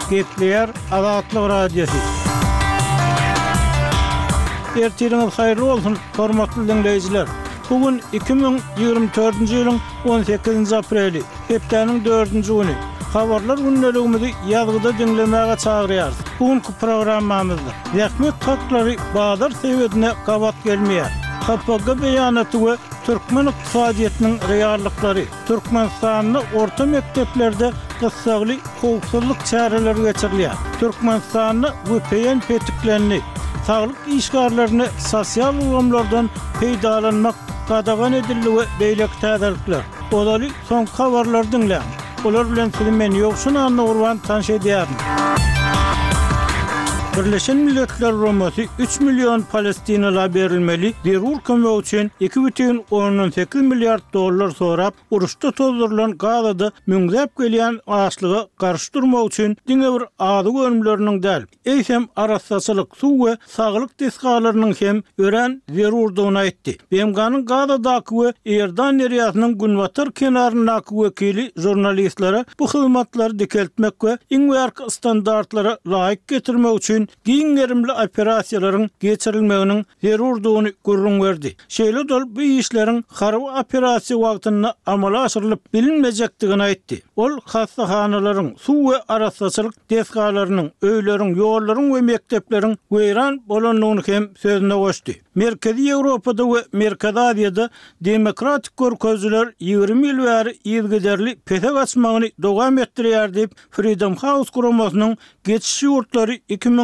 Gepleyer Azatlyk Radiosu. Ertiriniz hayırlı olsun, hormatly dinleyijiler. Bugün 2024-nji ýylyň 18-nji apreli, hepdeniň 4-nji güni. Habarlar günneligimizi ýazgyda dinlemäge çagyrýar. Bugünkü programmamyzda Ýahmet haklary Badar sebädine gabat gelmeýär. KPG beýanaty we Türkmen ykdysadyýatynyň reallyklary, Türkmenistanyň orta mekteplerde gysgaly howpsuzlyk çäreleri geçirilýär. Türkmenistanyň VPN petiklerini, saglyk işgarlaryny sosial ulamlardan peýdalanmak gadagan edilýär beýlek täzelikler. Olary soň habarlar dinleýär. Olar bilen men ýokşun anna urban tanış edýärim. Birleşen Milletler Romasy 3 milyon Palestinalı berilmeli, zerur kömek üçin 2,8 milyar dolar sorap, uruşda tozdurulan Gazada müňzäp gelýän açlygy garşy durmak üçin diňe bir ady ölümleriniň däl, eýsem arassaçylyk suw we saglyk desgalarynyň hem ören zerurdygyny aýtdy. BMG'nyň Gazadaky we Erdan eriýasynyň Günwatar kenarynaky wekili jurnalistlere bu hyzmatlary dikeltmek we iň ýarky standartlara laýyk getirmek üçin giňerimli operasiýalaryň geçirilmeginiň zerurdygyny görüň berdi. Şeýle dol bu işleriň harby operasiýa wagtyna amala aşyrylyp bilinmejekdigini aýtdy. Ol hastahanalaryň, suw we arassaçylyk desgalarynyň, öýleriň, ýollaryň we mektepleriň weýran bolanlygyny hem sözüne goşdy. Merkezi Ýewropada we Merkezi Aziýada demokratik görkezler 20 ýyl bäri ýygyderli petek açmagyny dowam etdirýär diýip Freedom House guramasynyň geçiş ýurtlary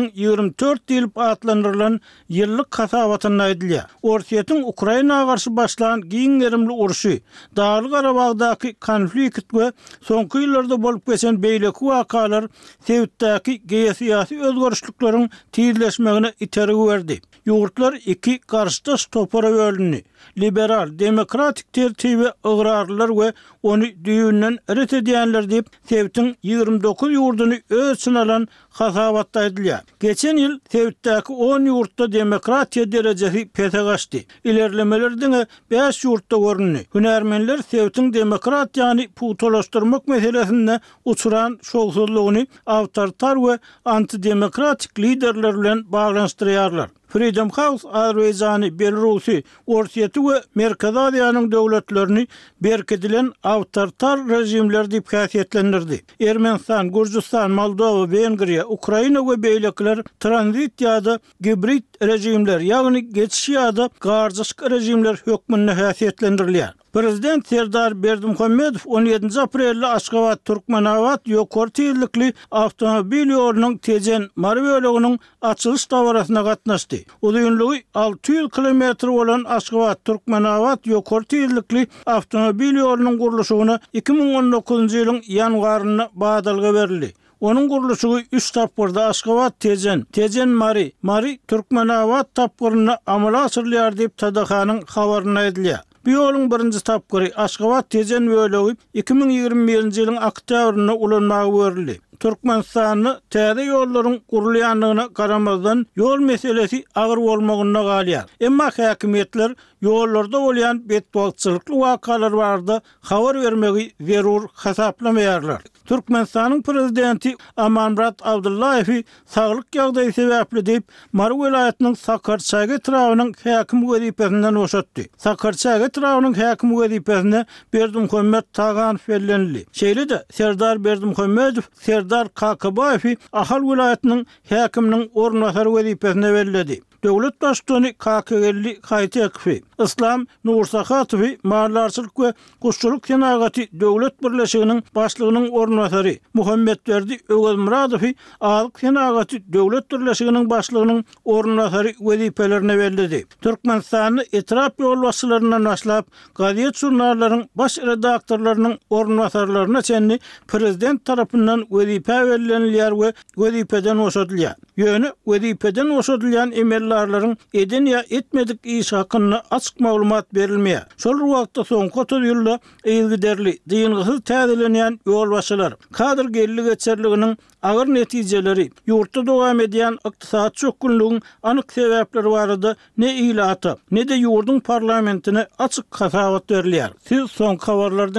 2024 diýilip atlandyrylan ýyllyk hasabatyna aýdylýar. Orsiýetiň Ukrainaga garşy başlanan giňerimli uruşy, Dağly Garabagdaky konflikt we soňky ýyllarda bolup geçen beýleki wakalar sebäpdäki geýesiýasy özgörüşlikleriň tizleşmegine iterigi berdi. Ýurtlar iki garşydaş topara bölünýär. Liberal, demokratik tertibi ıgrarlar we onu düýünden ret edýänler diýip Sebätiň 29 ýurduny ölçün alan hasabatda aýdylýar. Geçen ýyl Sebätdäki 10 ýurtda demokratiýa derejesi pete gaçdy. İlerlemeler diňe 5 ýurtda görünýär. Hünärmenler Sebätiň demokratiýany putolaşdyrmak meselesinde uçuran şowsuzlygyny awtoritar we antidemokratik liderler bilen baglanşdyrýarlar. Freedom House Azerbaýjany, Belarusy, Orsiýety we Merkezi Aziýanyň döwletlerini berkedilen awtoritar rejimler diýip häsiýetlendirdi. Ermenistan, Gürjistan, Moldowa, Wengriýa, Ukraina we beýlekler tranzit ýa-da hibrid rejimler, ýagny geçiş ýa-da garjyşyk rejimler hökmüne häsiýetlendirilýär. Prezident Serdar Berdimuhammedow 17 aprelde Aşgabat Türkmenawat ýokary tezlikli awtomobil ýolunyň Tejen Mary bölегiniň açylyş dawrasyna gatnaşdy. Uzunlygy 600 km bolan Aşgabat Türkmenawat ýokary tezlikli awtomobil ýolunyň gurulşygyna 2019-njy ýylyň ýanwaryna badalga berildi. Onun gurulşygy 3 tapgyrda Aşgabat Tejen Mary Türkmenawat tapgyryna amala asyrylýar diýip TDH-nyň habaryna aýdylýar. Bu ýoluň birinji tapgyry Aşgabat Tejen bölegi 2021-nji ýylyň oktýabryna ulanmagy berildi. Türkmenistanyň täze ýollaryň gurulýanlygyna garamazdan ýol meselesi agyr bolmagyna galýar. Emma häkimetler ýollarda bolýan bedbagtçylykly wakalar barada habar bermegi zerur hasaplamaýarlar. Türkmenistanyň prezidenti Amanmurat Abdullayew saglyk ýagdaýy sebäpli diýip Mary welaýatynyň Sakarçaga trawynyň häkim wezipesinden boşatdy. Sakarçaga trawynyň häkim wezipesine Berdimuhammedow Taganow bellenli. Şeýle-de Serdar Berdimuhammedow Serdar Kakabayew Ahal welaýatynyň häkiminiň ornwasary wezipesine belledi. Döwlet başçyny KKG'li Haytekifi, İslam Nursakatowy Mallarçylyk we Guşçuluk Senagaty döwlet birleşiginiň başlygynyň ornwasary, Muhammed-Berdi Ögezmuradowy Alyk Senagaty döwlet birleşiginiň başlygynyň ornwasary wezipelerini belledi. Türkmenistanyň etrap ýolbaşçylaryna naşlap, gaziet jurnallaryň baş redaktorlarynyň ornwasarlaryna çenli prezident tarapyndan wezipe berilýär we wezipeden boşadylýar. Ýöne wezipeden boşadylýan emellarlaryň eden ýa etmedik iş hakkında açık maglumat berilmeýär. Şol wagtda soňky 30 ýylda ýygyderli, diýingysiz täzelenýän ýolbaşçylar kadr gelli geçerliginiň agyr netijeleri, ýurtda dowam edýän ykdysat çökünlüğüň anyk sebäpleri barada ne ilata, ne de ýurdun parlamentine açyk hasabat berilýär. Siz soňky habarlardan